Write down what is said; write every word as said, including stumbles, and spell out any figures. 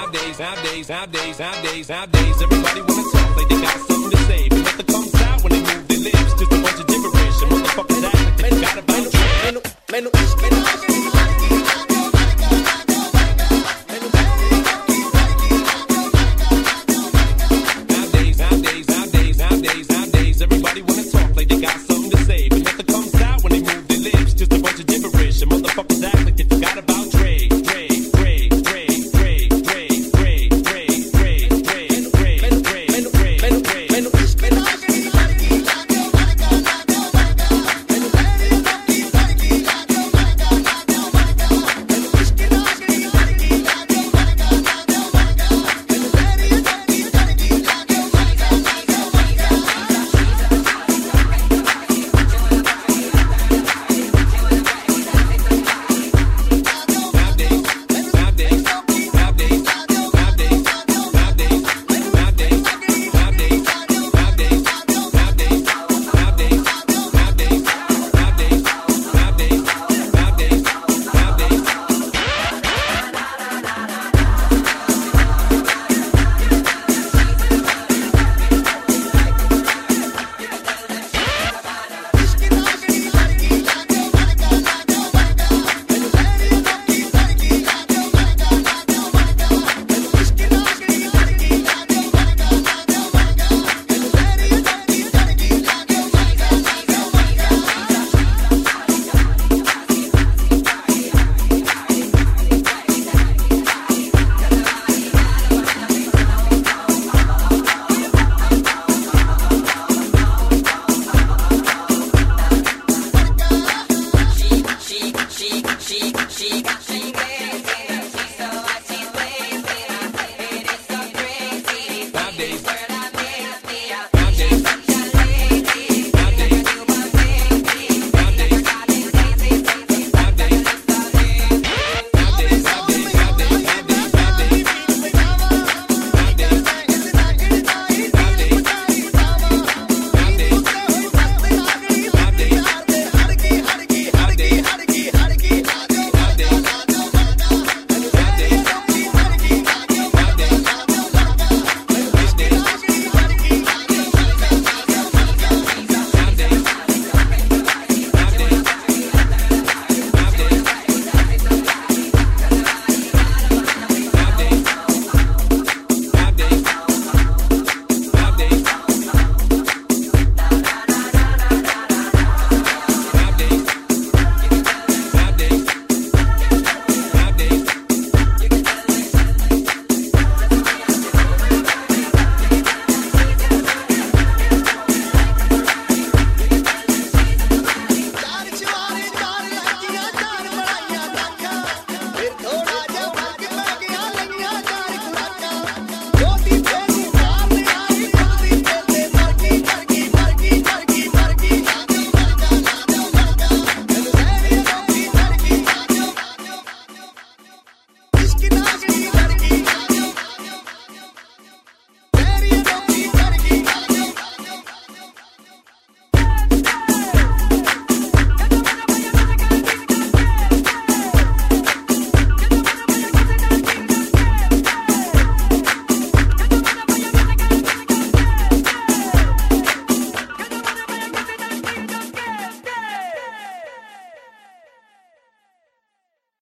Nowadays, nowadays, nowadays, nowadays, nowadays, everybody wanna talk like they got something to say, but nothing comes out when they move their lips. Just a bunch of gibberish, and motherfuckers act like they forgot about it. Nowadays, nowadays, nowadays, nowadays, nowadays, everybody wanna talk like they got something to say, but nothing comes out when they move their lips. Just a bunch of gibberish, and motherfuckers act like they forgot about Dre, Dre, Dre, Dre, Dre, Dre, Dre, Dre, Dre, Dre, Dre, Dre, Dre, Dre, She got